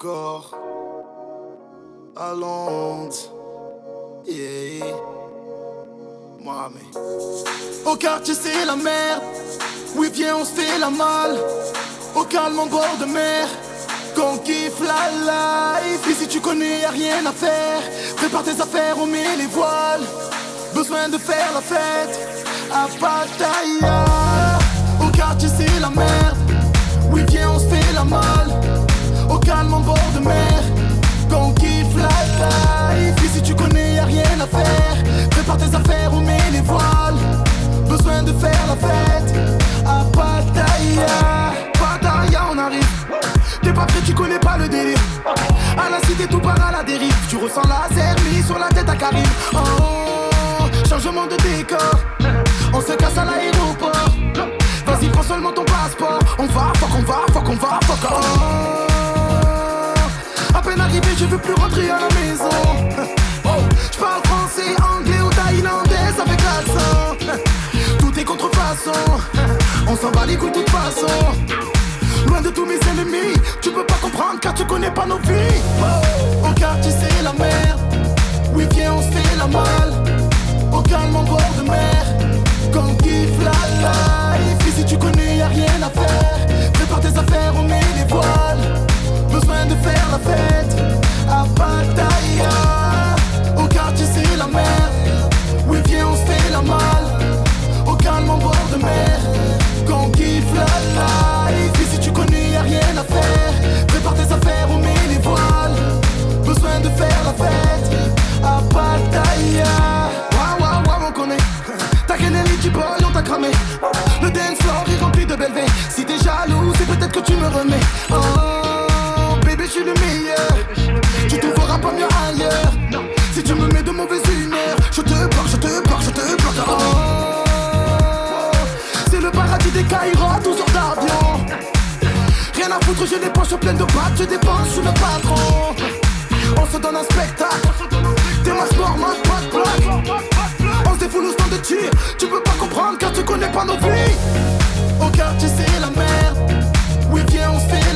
corps à Londres. Yeah. Mohamed. Au quartier c'est la merde. Oui viens on se fait la malle. Au calme en bord de mer. Qu'on kiffe la life. Ici tu connais y'a rien à faire. Prépare tes affaires on met les voiles. Besoin de faire la fête à Pattaya. Au quartier c'est la merde. Oui viens on se fait la malle. Au calme en bord de mer. Qu'on kiffe la life. Ici tu connais y'a rien à faire. Prépare tes affaires on met les voiles. Besoin de faire la fête à Pattaya. Pattaya on arrive. T'es pas prêt tu connais pas le délire. À la cité tout part à la dérive. Tu ressens la zermie sur la tête à Karim. Oh, changement de décor. On se casse à l'aéroport. Vas-y prends seulement ton passeport. On va, fuck oh. À peine arrivé je veux plus rentrer à la maison. J'parle français, anglais ou thaïlandais avec l'accent. Tout est contrefaçon. On s'en bat les couilles de toute façon. Loin de tous mes ennemis. Tu peux pas comprendre car tu connais pas nos vies. Au quartier c'est la merde. Oui viens on se fait la malle. Au calme en bord de mer. Qu'on kiffe la life. Ici tu connais y'a rien à faire. Prépare tes affaires on met les voiles. Besoin de faire la fête à Pattaya. Au quartier c'est la merde. Oui viens on se fait la malle. Au calme en bord de mer. Qu'on kiffe la life. Ici tu connais y'a rien à faire. Prépare tes affaires on met les voiles. Besoin de faire la fête à Pattaya. Waouh on connaît. T'as Kennedy du boy on t'a cramé. Le dance floor est rempli de belles veilles. Si t'es jaloux c'est peut-être que tu me remets. Oh bébé je suis le meilleur. Tu trouveras pas mieux ailleurs. Si tu me mets de mauvaise humeur, je te bloque. Oh, c'est le paradis des Caïras, 12 heures d'avion. Rien à foutre, j'ai les poches pleines de pâtes. Je dépense, je suis le patron. On se donne un spectacle. T'es ma sport, ma pas de plaque. On se défoule au stand de tir. Tu peux pas comprendre car tu connais pas nos vies. Au quartier c'est la merde. Oui viens on se fait